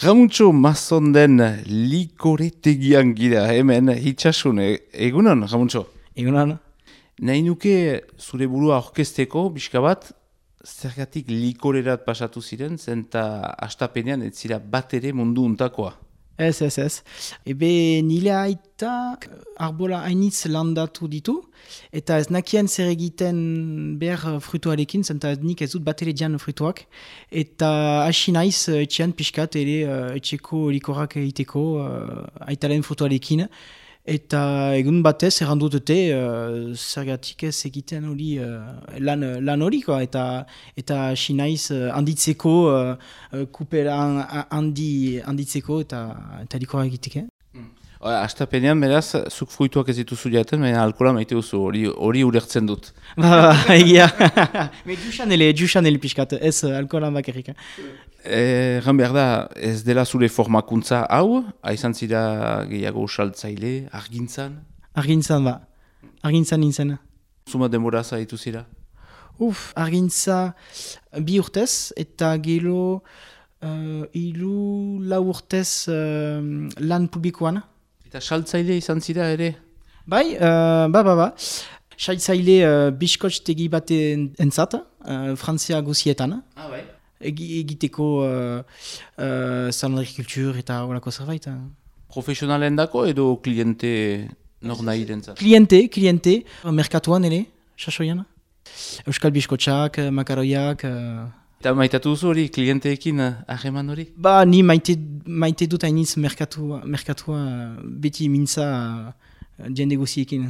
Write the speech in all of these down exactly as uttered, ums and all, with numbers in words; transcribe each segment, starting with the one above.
Ramuntxo Mazonden likoretegian gira hemen itxasun, e egunon, Ramuntxo? Egunon. Nahi nuke zure burua orkesteko, pixka bat, zergatik likorerat pasatu ziren, zenta astapenean ez zira bat ere mundu untakoa. Ez, ez, ez. Ebe nire aita arbola hainitz landatu ditu, eta ez nakien zer egiten behar fruituarekin, zenta nik ez dut bat ere dian fruituak, eta hasi naiz etxean pixkat ere etxeko likorak egiteko aitaren fruituarekin, eta egun batez errandutete uh, zergatik ez egiten hori uh, lan, lan hori, eta eta hasi naiz uh, handitzeko, uh, kuperan handi, handitzeko eta, eta likorak egiteke. Mm. Astapenean beraz, zuk fruituak ez dituzu jaten, baina alkola maite duzu, hori, hori ulertzen dut. Ba, egia. Me juxanele, juxanele pixkat, ez alkola bakarrik. Egan behar da, ez dela zure formakuntza hau, haizan zira gehiago saltzaile, argintzan? Argintzan ba, argintzan nintzen. Zuma denbora zaitu zira? Uf, argintza bi urtez, eta gero uh, ilu lau urtez uh, lan publikoan. Eta saltzaile izan zira ere? Bai, uh, ba, ba, ba. Saltzaile uh, biskotx tegi baten entzat, uh, Frantzia guzietan. Ah, bai. Egiteko uh, uh, salarikultur eta horako zerbait. Profesionalen dako edo kliente nor nahi dentzat? Kliente, kliente, merkatuan ere, sasoian. Euskal biskotxak, makaroiak. Uh... Eta maitatu duzu hori, klienteekin hageman hori? Ba, ni maite, maite dut hainiz merkatua, merkatua beti mintza uh, jende guziekin.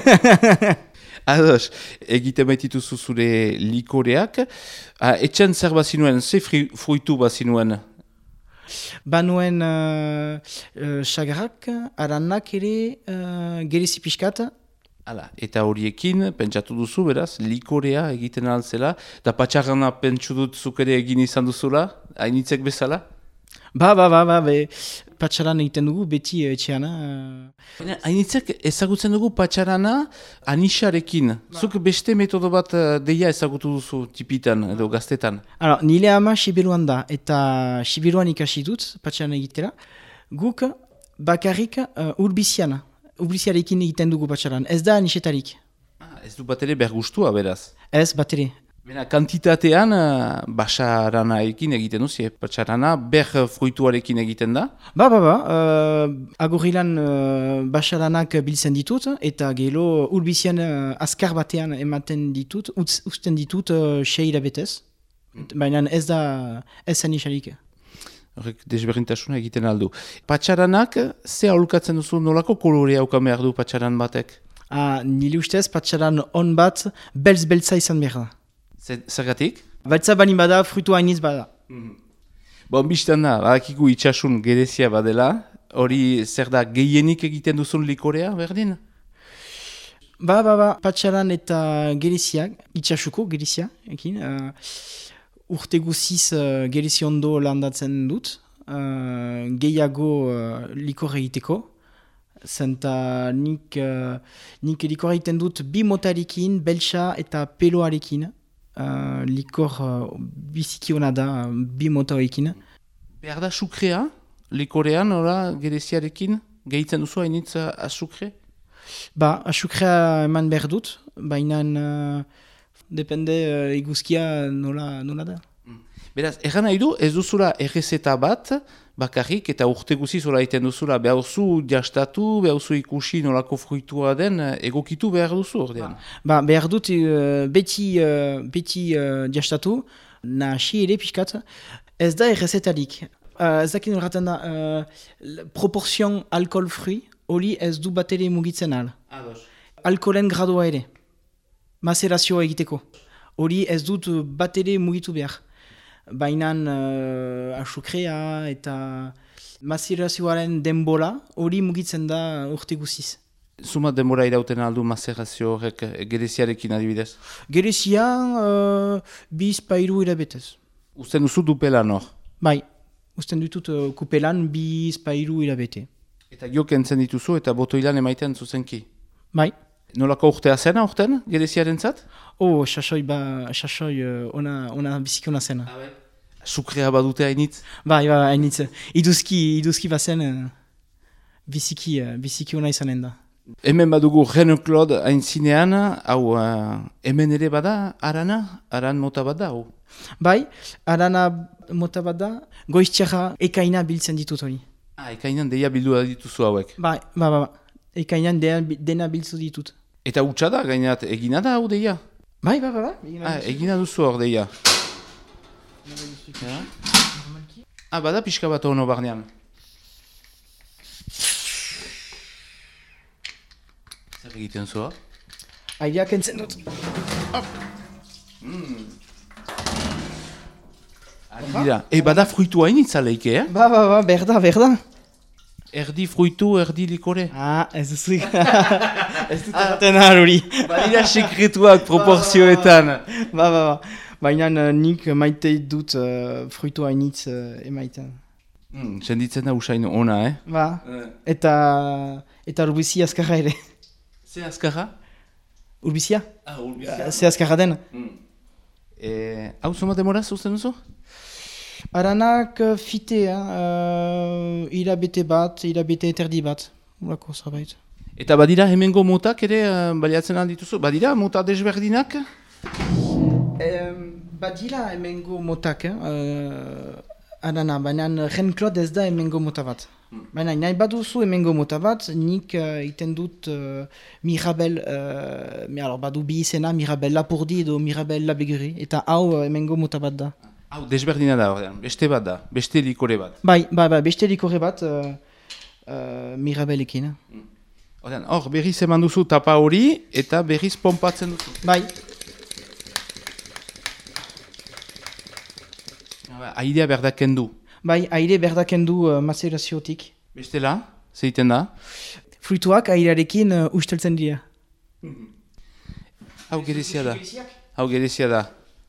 Ados, egite baitituzu zure likoreak. Ah, etxan zer bazinuen, ze fruitu bazinuen? Banuen uh, uh, sagarrak, aranak ere, uh, gerezi pixkat. Hala, eta horiekin, pentsatu duzu, beraz, likorea egiten altzela, eta patxarrana pentsu dut zuk ere egin izan duzula, hainitzek bezala? Ba, ba, ba, ba, be, patxaran egiten dugu, beti etxeana. Uh... Hainitzek ezagutzen dugu patxarana anixarekin. Ba. Zuk beste metodo bat deia ezagutu duzu tipitan edo gaztetan? Alors, nire ama Siberuan da, eta Siberuan ikasi dut patxaran egitera. Guk bakarrik uh, urbiziana, urbiziarekin egiten dugu patxaran. Ez da anixetarik. Ah, ez du bat ere bergustua, beraz? Ez, bat ere. Bena, kantitatean, uh, basaranaekin egiten duzi, patxarana, ber fruituarekin egiten da? Ba, ba, ba, uh, agurrilan uh, basaranak biltzen ditut, eta gero urbizian uh, azkar batean ematen ditut, utz, usten ditut uh, sei hilabetez, baina ez da ez anixarik. Horrek desberdintasuna egiten aldu. Patxaranak, ze aholkatzen duzu nolako kolorea haukan behar du patxaran batek? Ah, nire ustez, patxaran on bat belz-beltza izan behar da. Zergatik? Beltza balin bada, fruitu hainiz bada. Mm-hmm. Bon, biztan da, badakigu itxasun gerezia badela, hori zer da gehienik egiten duzun likorea, berdin? Ba, ba, ba, patxaran eta gereziak, itxasuko gerezia, ekin, uh, urte guziz uh, gerezi ondo landatzen dut, uh, gehiago uh, likor egiteko, zenta nik, uh, nik likor egiten dut bi motarekin, beltsa eta peloarekin. Uh, likor uh, biziki hona da uh, bi motorekin. Behar da sukrea, likorean, ora, gereziarekin, gehitzen duzu hainitz asukre? Ba, asukrea eman behar dut, baina uh, depende uh, iguzkia nola, nola da. Beraz, erran nahi du, ez duzula errezeta bat, bakarrik, eta urte guziz hola egiten duzula, behar zu jastatu, behar zu ikusi nolako fruitua den, egokitu behar duzu ordean. Ba, behar dut uh, beti, uh, beti uh, jastatu, nahasi ere pixkat, ez da errezetarik. Uh, ez dakin horretan da, uh, proporzion alkohol-frui, hori ez du bat ere mugitzen al. Ados. Alkoholen gradoa ere, mazerazioa egiteko. Hori ez dut bat ere mugitu behar. Baina uh, asukrea eta mazerazioaren denbora hori mugitzen da urte guziz. Zuma denbora irauten aldu mazerazio horrek gereziarekin adibidez? Gerezia uh, biz pairu hilabetez. Usten duzu dupelan hor? Bai, usten ditut uh, kupelan biz pairu hilabete. Eta gio kentzen dituzu eta botoilan emaiten zuzenki? Bai. Nolako urtea zena urten, gereziaren zat? Oh, sasoi, ba, sasoi, uh, ona, ona, biziki ona zena. Sukrea badute hainitz? Bai, bai, hainitz. Iduzki, iduzki bazen, uh, biziki, uh, biziki ona izanen da. Hemen badugu Renaud-Claude aintzinean, hau uh, hemen ere bada, arana? Aran mota bat da, hau? Bai, arana mota bat da, goiztxarra ekaina biltzen ditut hori. Ah, ekainan deia bildu da dituzu hauek. Bai, bai, bai, ekainan dena, dena biltzu ditut. Eta utxa da, gainat, egina da hau deia? Bai, bai, bai, bai. Ah, egina duzu hor deia. Ja. Ah, bada pixka bat hono barnean. Zer egiten zua? Aireak entzen dut. Mm. Dira, e bada fruitu hainitz aleike, eh? Ba, ba, ba, berda, berda. Erdi fruitu, erdi likore. Ah, ez duzuik. Ez dut erraten hori. Badira sekretuak proporzioetan. Ba, ba, ba. Baina uh, nik maite dut uh, fruitu hainitz uh, emaiten. Mm, senditzen da usain ona, eh? Ba, Eh. eta, eta urbizia azkarra ere. Ze azkarra? Urbizia? Ah, urbizia. Ze azkarra den. Mm. Eh, hau zoma demora zuzten duzu? Aranak uh, fite, uh, irabete bat, irabete eterdi bat. Ulako zerbait. Eta badira hemengo motak ere uh, baliatzen aldituzu? Badira mota desberdinak? Um, badira hemengo motak, eh? uh, arana, baina Renaud-Claude ez da hemengo mota bat. Hmm. Baina nahi baduzu hemengo mota bat, nik uh, iten dut uh, Mirabel, uh, mi, alors, badu bi izena, Mirabel Lapurdi edo Mirabel Labeguri, eta hau uh, hemengo mota bat da. Hau, desberdina da, ordean. Beste bat da, beste likore bat. Bai, bai, bai, beste likore bat uh, uh, Mirabelekin. Hmm. Ordean, hor, berriz eman duzu tapa hori, eta berriz pompatzen duzu. Bai. Airea berdaken du. Bai, aire berdaken du uh, mazeraziotik. Bestela, zeiten da? Fruituak airearekin uh, usteltzen dira. Hau gerezia da. Hau gerezia da.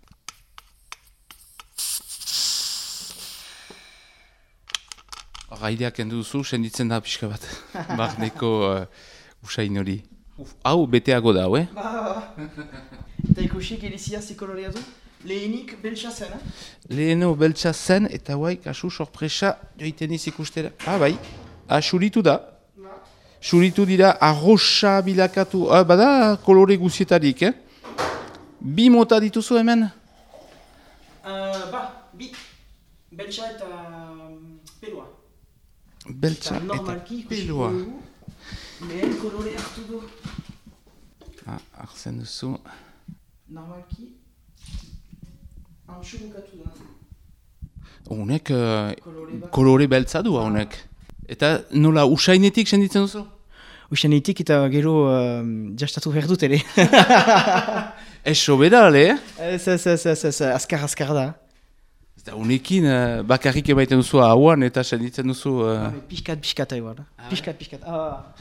Hor, aireak kendu duzu, senditzen da pixka bat. Barneko uh, usain hori. Hau beteago da, eh? Eta ikusi gerezia zikolorea du? Lehenik beltsa zen, eh? Leheno beltsa zen, eta guai, kasu sorpresa joiten iz ikustera. Ah, bai, ah, suritu da. Suritu dira arroxa bilakatu. Ah, bada kolore guzietarik, eh? Bi mota dituzu hemen? Uh, ba, bi. Beltsa eta um, pelua. Beltsa eta, normalki, eta pelua. Lehen kolore hartu du. Ah, arzen duzu. Normalki. Antxu bukatu da. Honek uh, Kolore bat. kolore beltza du, honek. Eta nola usainetik senditzen duzu? Usanetik eta gero uh, jastatu behar dut ere. Ez sobera, ale, eh? Ez, ez, ez, ez, ez, azkar, azkar da. Eta honekin uh, bakarrik emaiten duzu hauan eta senditzen duzu... Uh... Piskat, piskat, egual. Piskat, piskat. Ah.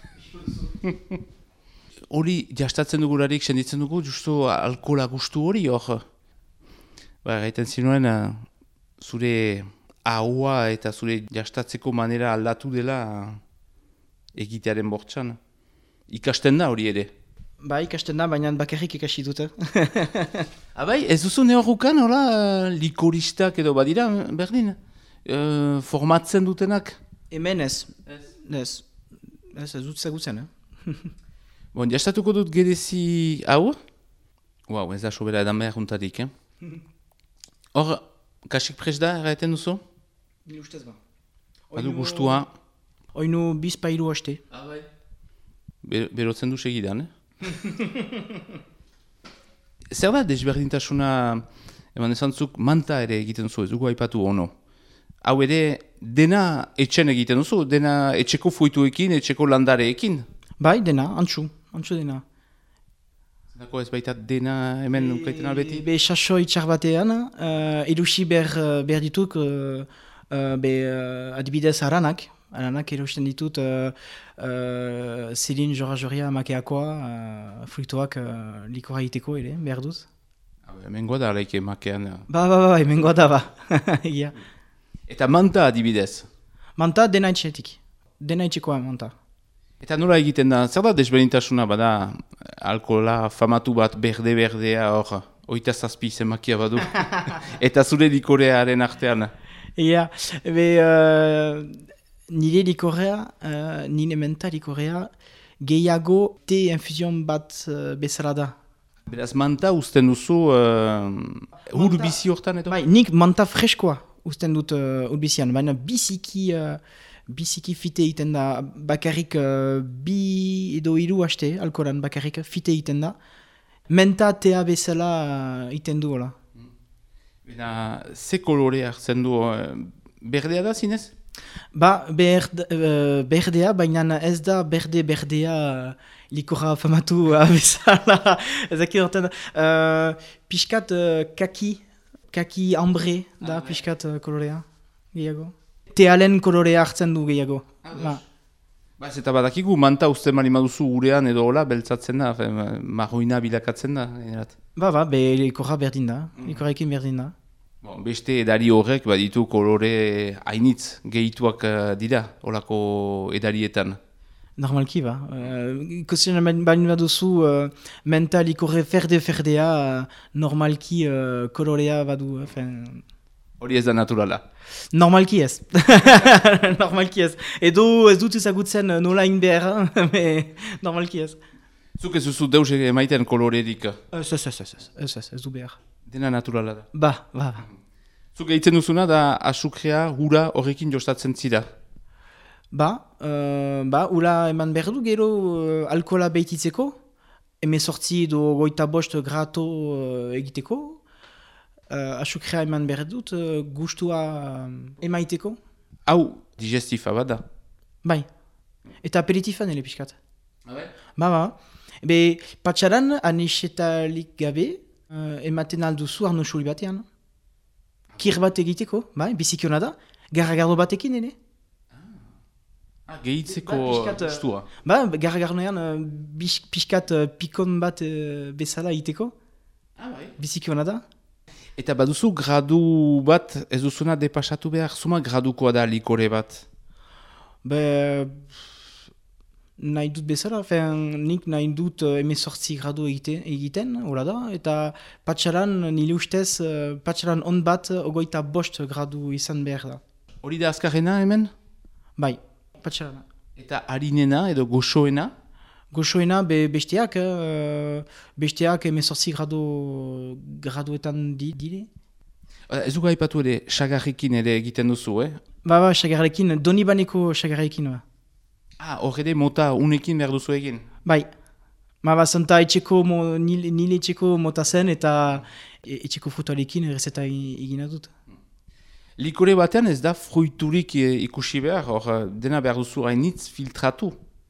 Hori jastatzen dugularik senditzen dugu, justu alkola gustu hori, hor. Ba, gaiten zinuen, uh, zure ahoa eta zure jastatzeko manera aldatu dela uh, egitearen bortxan. Ikasten da hori ere. Ba, ikasten da, baina bakarrik ikasi dute. Abai, ez duzu neorrukan, hola, uh, likoristak edo badira, berdin? Uh, formatzen dutenak? Hemen ez. Ez. Ez, ez dut zagutzen, eh? Bon, jastatuko dut gerezi hau. Wow, ez da sobera edan behar juntarik, eh? Hor, kasik prest da, erraeten duzu? Ni ustez ba. Badu gustua. Oinu bizpairu haste. Ah, bai. Ber, berotzen du segidan, eh? Zer da desberdintasuna, eman ezantzuk, manta ere egiten duzu, ez dugu aipatu ono. Hau ere, dena etxen egiten duzu, dena etxeko fuituekin, etxeko landareekin. Bai, dena, antxu, antxu dena. Zendako ez baita dena hemen nukaiten albeti? Be saso itxar batean, uh, erusi behar, behar dituk, uh, uh, be uh, adibidez aranak, aranak erusten ditut, uh, uh, zilin jora-joria makeakoa, uh, fruituak uh, likora iteko ere, behar dut. Hemen goda alaike makean. Ba, ba, ba, hemen goda ba. Yeah. Eta manta adibidez? Manta dena itxetik, dena itxekoa manta. Eta nola egiten da, zer da desberdintasuna bada alkohola famatu bat berde-berdea hor, Oita zazpi zemakia badu. Eta zure likorearen artean. Ia, ebe, uh, nire likorea, uh, nire menta likorea, gehiago te infusion bat uh, bezala da. Beraz, manta usten duzu uh, ur bizi hortan edo? Bai, nik manta freskoa usten dut uh, ur bizian, baina biziki, uh, biziki fite egiten da, bakarrik uh, bi edo hiru haste, alkoran bakarrik fite egiten da. Menta tea bezala uh, egiten du, hola. Bena, ze kolore hartzen du, uh, berdea da zinez? Ba, berd, uh, berdea, baina ez da berde-berdea uh, likora famatu uh, bezala. Ezaki horten, uh, pixkat uh, kaki, kaki ambre da ah, pixkat uh, kolorea, gehiago. Tealen kolorea hartzen du gehiago. Ah, ba. Ba, ez eta badakigu, manta uste mali maduzu urean edo hola, beltzatzen da, fe, marroina bilakatzen da. Erat. Ba, ba, be likora berdin da, mm. likorekin berdin da. Bon, beste edari horrek baditu kolore hainitz gehituak uh, dira, holako edarietan. Normalki ba. Uh, Ikusten bain baduzu uh, menta likore ferde-ferdea uh, normalki uh, kolorea badu. Hori ez da naturala. Normalki ez. Normalki ez. Edo ez dut ezagutzen nola inber, normalki ez. Zuk ez duzu deus emaiten kolorerik? Ez, ez, ez, ez, ez, ez, ez du behar. Dena naturala da. Ba, ba. Zuk egiten duzuna da asukrea, hura horrekin jostatzen zira? Ba, uh, ba, ura eman behar du gero uh, alkohola behititzeko, emezortzi edo goita bost grato uh, egiteko, uh, asukrea eman behar dut uh, gustua uh, emaiteko. Hau, digestifa bada? Bai, eta aperitifan ele pixkat. Habe? Ba, ba. Be, patxaran anisetarik gabe, Uh, ematen alduzu arno xuri batean. Kir bat egiteko, bai, bizikiona da. Garragardo batekin, ere? Ah, gehitzeko gustua. Ba, garragardoean uh, pixkat uh, pikon bat uh, bezala egiteko. Ah, bai. Bizikiona da. Eta baduzu gradu bat, ez duzuna depasatu behar, zuma gradukoa da likore bat? Be... Nahi dut bezala, fen, nik nahi dut uh, emezortzi gradu egiten, egiten, hola da, eta patxaran, nile ustez, uh, patxaran on bat, uh, ogoita bost gradu izan behar da. Hori da azkarrena hemen? Bai, patxarana. Eta harinena edo goxoena? Goxoena be, besteak, uh, besteak emezortzi gradu, graduetan di, dire. Ez dugu haipatu ere, sagarrekin ere egiten duzu, eh? Ba, ba, sagarrekin, doni baneko sagarrekin, ba. Ah, horre mota unekin behar duzu egin? Bai. Ma bazanta etxeko, mo, nile, nile etxeko mota zen eta etxeko frutuarekin errezeta egina dut. Likore batean ez da fruiturik ikusi behar, hor dena behar duzu hainitz filtratu?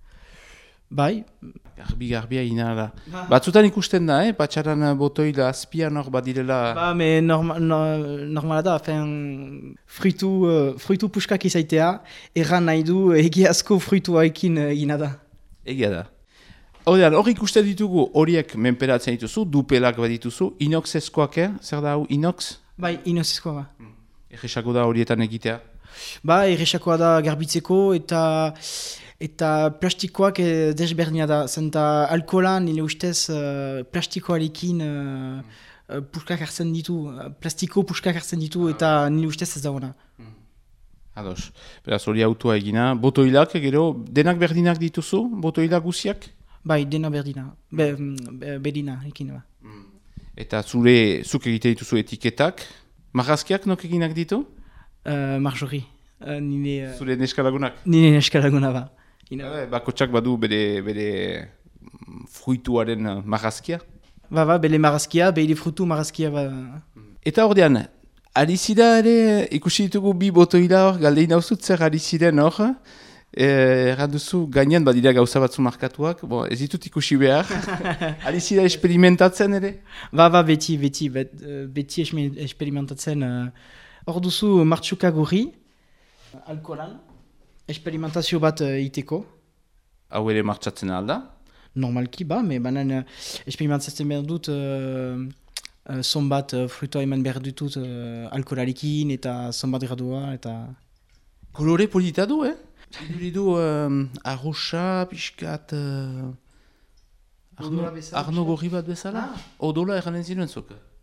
Bai. Garbi-garbia ina da. Ba. Batzutan ikusten da, eh? Patxaran botoila azpian hor badirela... Ba, me norma, no, normala da, fen, fruitu, uh, fruitu puskak izaitea, erran nahi du egiazko fruituaekin egina da. Egia da. Horrean, hor ikusten ditugu horiek menperatzen dituzu, dupelak badituzu, inoxezkoak, eh? Zer da hau, inox? Bai, inoxezkoa ba. Hmm. Errexako da horietan egitea? Ba, errexakoa da garbitzeko eta... Eta plastikoak eh, desberdina da, zenta alkohola nire ustez uh, plastikoarekin uh, uh, puskak hartzen ditu, uh, plastiko puskak hartzen ditu eta nire ustez ez da ona. Mm. Ados, beraz hori autua egina, botoilak gero, denak berdinak dituzu, botoilak guziak? Bai, dena berdina, be, be, berdina ekin ba. Mm. Eta zure, zuk egite dituzu etiketak, marrazkiak nok eginak ditu? Uh, Marjori, uh, nire... Uh, zure neskalagunak? Nire neskalaguna ba. Ina... Bakotsak badu bere, bere fruituaren marrazkia? Ba, ba, bere marrazkia, bere frutu marrazkia ba. Eta ordean, alizida ere ikusi ditugu bi botoila hor, galdein hauzut zer aliziren hor, erran duzu gainean badira gauza batzu markatuak, bon, ez ditut ikusi behar, alizida experimentatzen ere? Ba, ba, beti, beti, bet, beti experimentatzen. Hor duzu martxuka gorri, alkoholan. Experimentazio bat iteko. Hau ere martxatzen alda? Normalki ba, me banan uh, experimentatzen behar dut uh, uh, son bat uh, fruitoa eman behar dutut uh, alkoholarekin eta son bat gradua eta... Kolore polita du, eh? Iduri du um, arroxa, pixkat... Uh, arno, arno gorri bat bezala? Ah. Odola erranen zinuen zuk?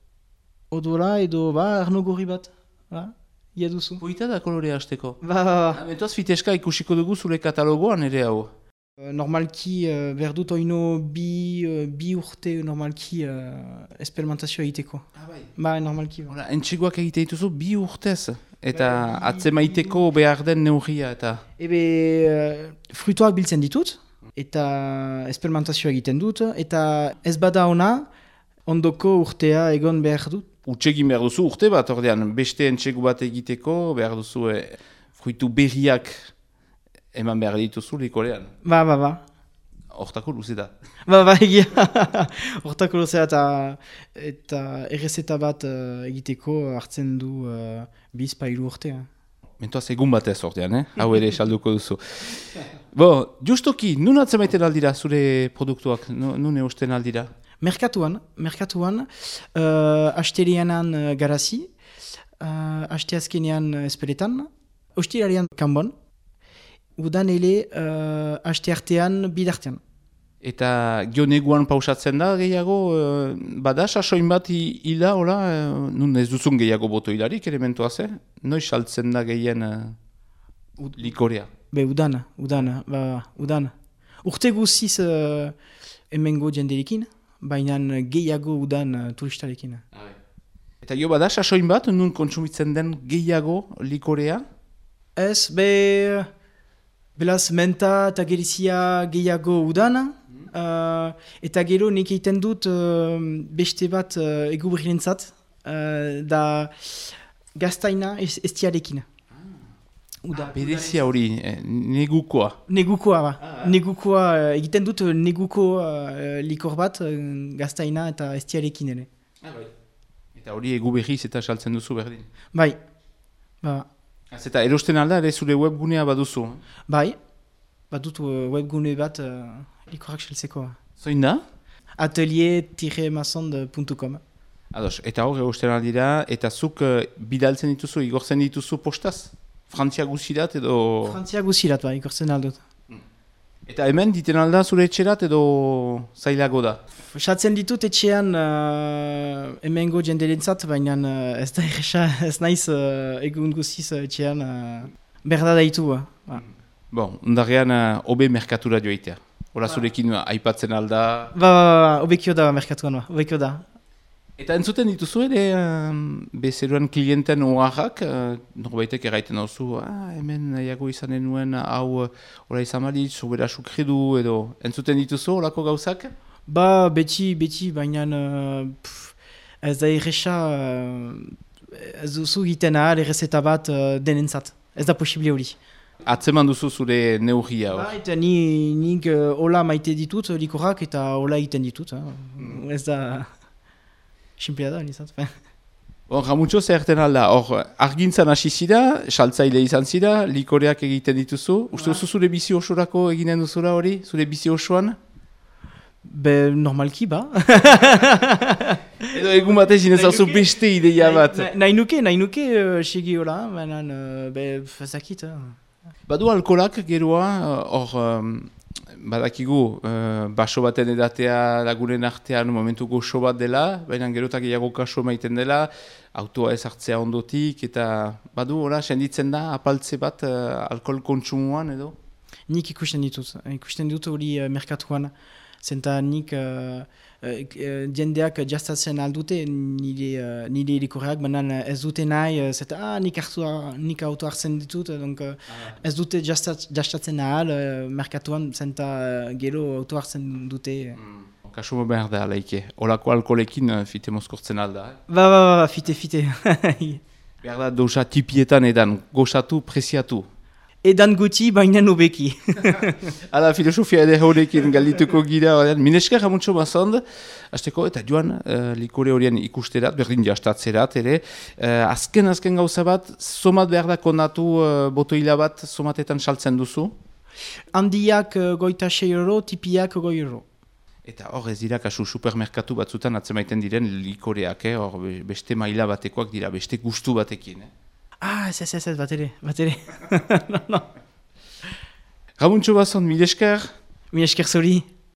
Odora edo, ba, arno gorri bat. Ba, ia duzu. Poita da kolorea hasteko. Ba, ba, ba. Mentoaz fiteska ikusiko dugu zure katalogoan ere hau. Uh, normalki, uh, behar dut oino bi, uh, bi urte normalki uh, esperimentazioa egiteko. Ah, bai. Ba, normalki. Ba. Hola, entxegoak egite dituzu bi urtez. Eta Ba, bi- atzemaiteko behar den neurria eta... Ebe, uh, fruituak biltzen ditut, eta esperimentazioa egiten dut, eta ez bada ona, ondoko urtea egon behar dut. Utsegin behar duzu urte bat, ordean, beste entxegu bat egiteko, behar duzu e, fruitu berriak eman behar dituzu likorean. Ba, ba, ba. Hortako luze da. Ba, ba, egia. Hortako luzea eta, eta errezeta bat uh, egiteko hartzen du uh, biz pailu urtea. Mentoaz egun batez ordean, eh? Hau ere salduko duzu. Bo, justoki, nun atzemaiten aldira zure produktuak? Nu- Nun eusten aldira? Merkatuan, merkatuan, uh, asterianan uh, garazi, uh, asteazkenean uh, espeletan, ostirarian kanbon, udan ele uh, asteartean bidartean. Eta gioneguan pausatzen da gehiago, eh, bada sasoin bat hi- hila, hola, eh, nun ez duzun gehiago boto hilarik elementoaz, eh? Noiz saltzen da gehien eh, likorea? Be, udan, udan, ba, udan. Urte guziz uh, emengo jenderikin, baina gehiago udan uh, turistarekin. Eta jo bada sasoin bat, nun kontsumitzen den gehiago likorea? Ez, be, belaz menta eta gerizia gehiago udan, uh, eta gero nik egiten dut uh, beste bat uh, eguberrientzat, uh, da gaztaina ez- estiarekin. Uda, Berezia hori, eh, negukoa. Negukoa, ba. Negukoa, uh, egiten dut uh, neguko uh, likor bat uh, gaztaina eta estiarekin ere. Eta hori egu berriz eta saltzen duzu berdin. Bai, ba, Az eta erosten alda ere zure webgunea baduzu. bai, bat dut uh, webgune bat uh, likorrak saltzeko. Zoin da? atelier tiret masonde puntu com. Ados, eta hor erosten aldira, eta zuk eh, bidaltzen dituzu, igortzen dituzu postaz? Frantzia guzirat edo... Frantzia guzirat, ba, ikortzen aldut. Eta hemen diten alda zure etxerat edo zailago da? Satzen ditut etxean uh, emengo jenderentzat, baina uh, ez da erresa, ez naiz uh, egun guziz uh, etxean uh, berda daitu. Uh. Ba, Bon, ondarrean uh, obe merkatura joitea. Hora zurekin uh, aipatzen alda. ba, ba, ba, obekio da merkatuan, ba, obekio da. Eta entzuten dituzu ere, um, bezeruan klienten oaxak, uh, norbaitek erraiten dauzu, ah, hemen nahiago izanen nuen hau uh, hola izan balitz, sobera sukredu edo, entzuten dituzu horako gauzak? Ba, beti, beti, baina uh, pff, ez da erresa, uh, ez duzu egiten ahal errezeta bat uh, denentzat. Ez da posible hori. Atzeman duzu zure neurria hor. Ba, eta ni, nik uh, hola maite ditut likorrak eta hola egiten ditut. Uh. Mm. Ez da... Simplea da, nizat. Bon, Ramutxo zerten alda, hor argintzan hasi zira, saltzaile izan zira, likoreak egiten dituzu. Uste duzu zure bizi osorako eginen duzula hori, zure bizi osoan? Be, normalki, ba. Edo egun batez inezauzu beste ideia bat. Nahi- Nahi nuke, nahi nuke uh, segi hola, baina, uh, be, ezakit. Uh. Badu alkolak geroa, hor um, badakigu uh, baso baten edatea lagunen artean momentu goxo bat dela, baina gerotak gehiago kaso maiten dela, autoa ez hartzea ondotik, eta badu, ora, senditzen da, apaltze bat uh, alkohol kontsumuan edo? Nik ikusten ditut, ikusten dut hori uh, merkatuan. Zenta nik uh, uh, jendeak jastatzen aldute nire, uh, nire likorrak, baina ez dute nahi, uh, zeta, ah, nik, hartu, nik auto hartzen ditut, donc, uh, ez dute jastat, jastatzen ahal uh, merkatuan, zenta uh, gero auto hartzen dute. Mm. Kaso behar da, laike. Olako alkoholekin uh, fite mozkortzen alda. Eh? Ba, ba, ba, ba, fite, fite. Behar da, dosa tipietan edan, goxatu, preziatu. Edan guti, baina nobeki. Hala, filosofia ere horrekin galdituko gira. Minesker Ramutxo Masond, hasteko eta joan uh, likore horien ikusterat, berdin jastatzerat ere. Uh, azken, azken gauza bat, somat behar da kondatu uh, botoila bat, somatetan saltzen duzu. Handiak uh, goita sei euro, tipiak goi euro. Eta hor ez dira kasu supermerkatu batzutan atzemaiten diren likoreak, eh? Hor be- beste maila batekoak dira, beste gustu batekin. Eh? Ah, ez, ez, ez, ez, bat ere, bat ere. no, no. Ramutxo Masond, milesker. Mi esker zuri.